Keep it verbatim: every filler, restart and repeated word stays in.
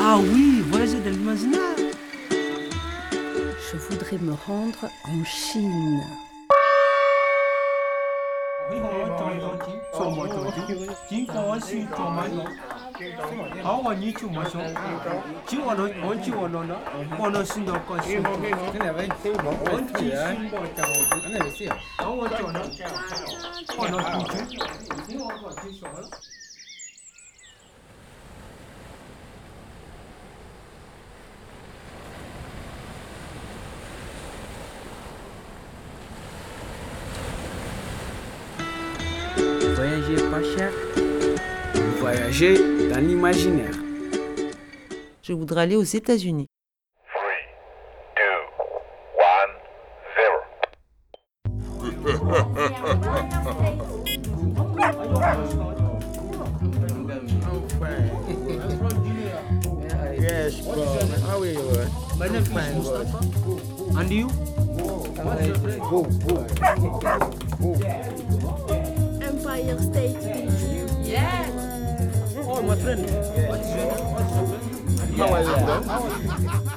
Ah oui, voyager dans l'imaginaire. Je voudrais me rendre en Chine. Voyager pas cher, voyager dans l'imaginaire. Je voudrais aller aux États-Unis. Yes, bro. How are you? My name is Mustafa. And you? Go, go. Empire State Building. Yes. Oh, my friend. What is your name? How are you, bro?